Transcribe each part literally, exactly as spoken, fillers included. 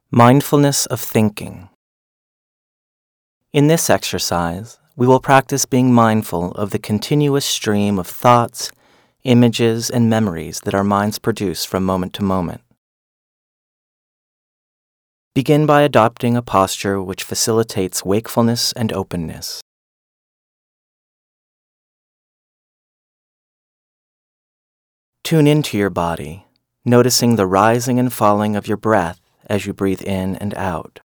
Mindfulness of thinking. In this exercise, we will practice being mindful of the continuous stream of thoughts, images, and memories that our minds produce from moment to moment. Begin by adopting a posture which facilitates wakefulness and openness. Tune into your body, noticing the rising and falling of your breath as you breathe in and out.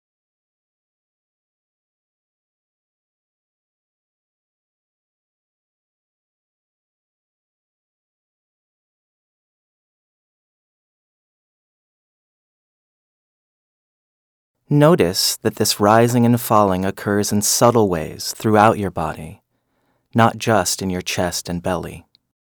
Notice that this rising and falling occurs in subtle ways throughout your body, not just in your chest and belly.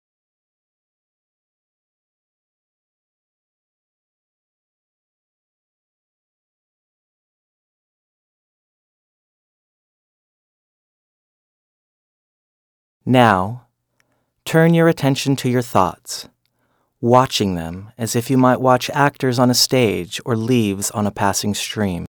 Now, turn your attention to your thoughts, watching them as if you might watch actors on a stage or leaves on a passing stream.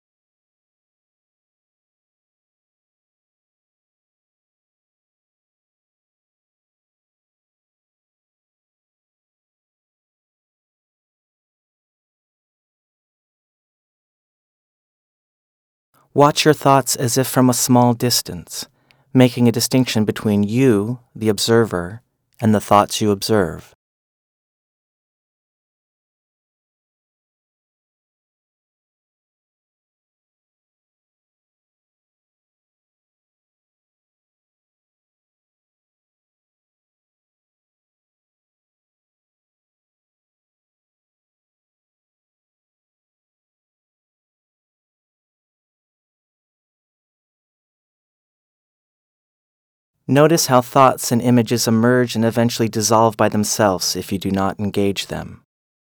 Watch your thoughts as if from a small distance, making a distinction between you, the observer, and the thoughts you observe. Notice how thoughts and images emerge and eventually dissolve by themselves if you do not engage them.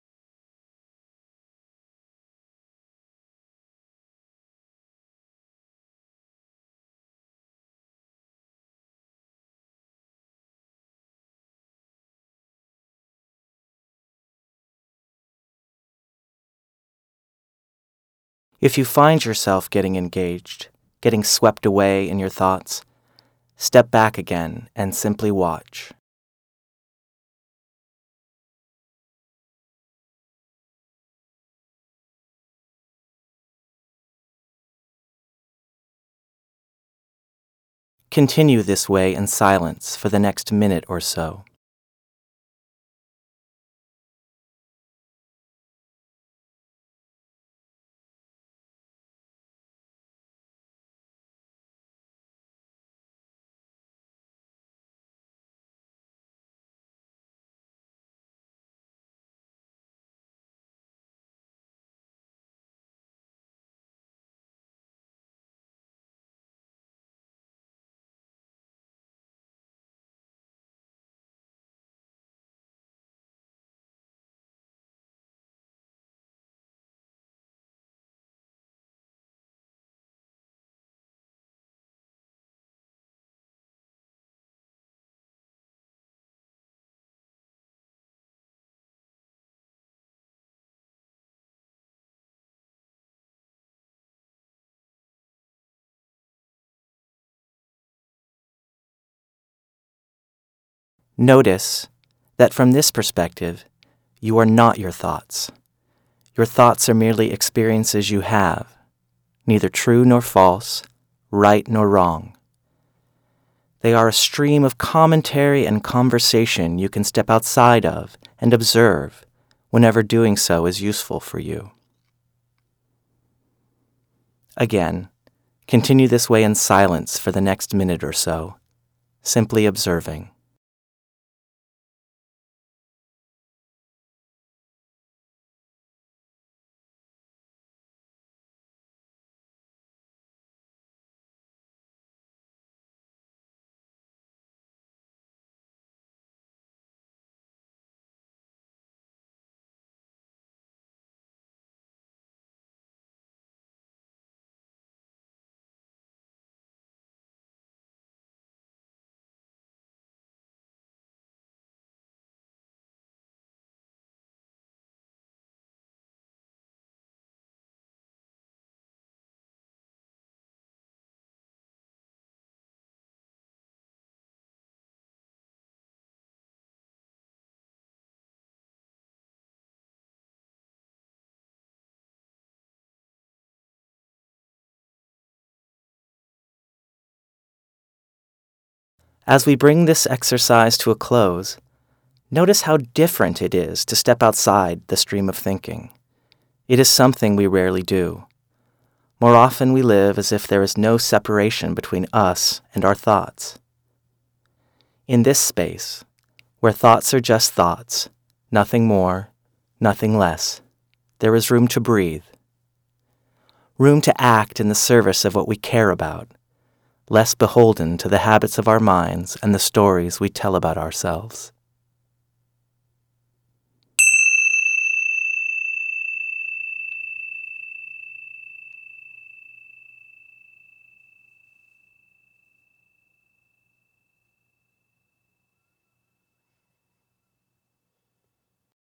If you find yourself getting engaged, getting swept away in your thoughts, step back again and simply watch. Continue this way in silence for the next minute or so. Notice that from this perspective, you are not your thoughts. Your thoughts are merely experiences you have, neither true nor false, right nor wrong. They are a stream of commentary and conversation you can step outside of and observe whenever doing so is useful for you. Again, continue this way in silence for the next minute or so, simply observing. As we bring this exercise to a close, notice how different it is to step outside the stream of thinking. It is something we rarely do. More often we live as if there is no separation between us and our thoughts. In this space, where thoughts are just thoughts, nothing more, nothing less, there is room to breathe. Room to act in the service of what we care about, less beholden to the habits of our minds and the stories we tell about ourselves.